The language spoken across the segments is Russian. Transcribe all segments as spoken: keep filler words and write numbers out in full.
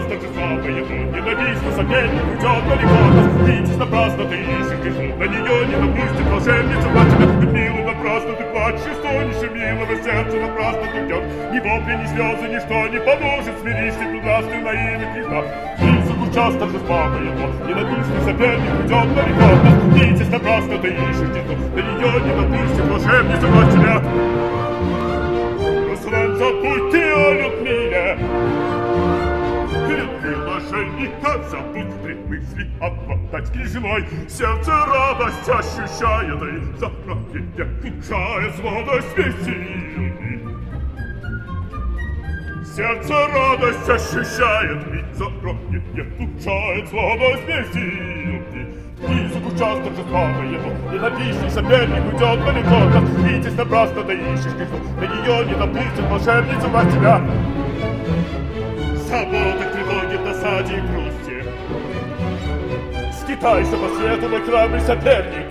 торжества его. Ненавистный соперник уйдет далеко от нас. Видишь, напрасно ты ищешь тишину. На нее не допустит волшебница плачет. Людмила, напрасно ты плачешь, стонешь, милого сердца напрасно ты ждет. Ни вопли, ни слезы, ничто не поможет. Смирись ты прекрасный на имя Христа. Призраку час торжества моего. Ненавистный соперник уйдет далеко от нас. Видишь, напрасно ты ищешь тишину. На нее не допустит волшебница плачет тебя. Руслан, забудь ты о Людмиле. Приложенника забудь при мысли обладать княжной. Сердце радость ощущает и заправки внушает сладость вести. Сердце радость ощущает и заправки внушает сладость вести. Призраку час торжества моего. Ненавистный соперник уйдет далеко от нас. Видишь, напрасно ты ищешь книжку. На нее не допустит волшебница власть тебя. Заботах, тревоги, досаде и грусти. Скитайся по свету, мой храбрый соперник.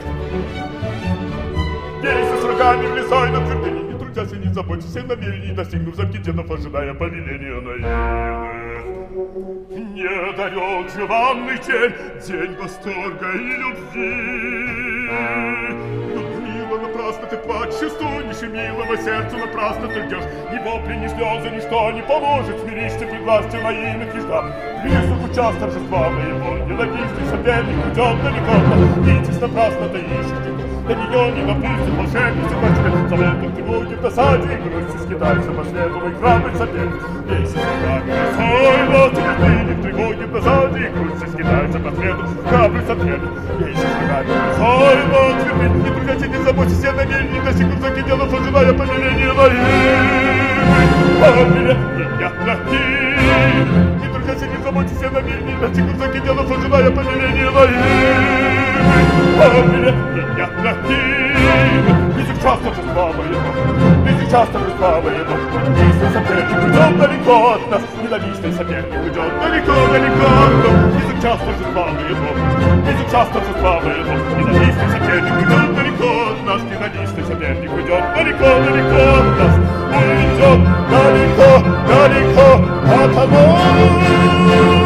Бейся с рогами, влезай на твердыни. Не трудясь и не заботься, все намерений достигнув замки дедов, ожидая повеления наивных. Не дарет желанный день, день восторга и любви. Людмила, напрасно ты плачешь, стонешь, и милого сердцу напрасно ты ждешь. Ни вопли, ни слезы, ничто не поможет. Смирись ты пред властью наивных Христа. Призраку час торжества моего. Ненавистный соперник уйдет далеко от нас. Видишь, напрасно ты ищешь тихо. На нее не допустит волшебница по тебе. Заботах, тревоги, в досаде и грусти. Скитайся по свету, мой храбрый соперник. Бейся с рогами, свой на твердыни. В тревоге, в досаде и грусти. Скитайся по свету, храбрый соперник. Бейся с рогами, свой на твердыни. Не трудясь и не заботься, все намерения достигнут замки дедов, ожидая повеления наивных. Повеления наивных. Не трудясь и не заботься, все намерения достигнут замки дедов, ожидая повеления наивных. Повеления наивных. Близок час торжества моего. Близок час торжества моего. Ненавистный соперник уйдет далеко от нас. Ненавистный соперник уйдет далеко-далеко от нас. Близок час торжества моего. Близок час торжества моего. Ненавистный соперник уйдет далеко от нас. Ненавистный соперник уйдет далеко-далеко от нас. Уйдет далеко-далеко от нас.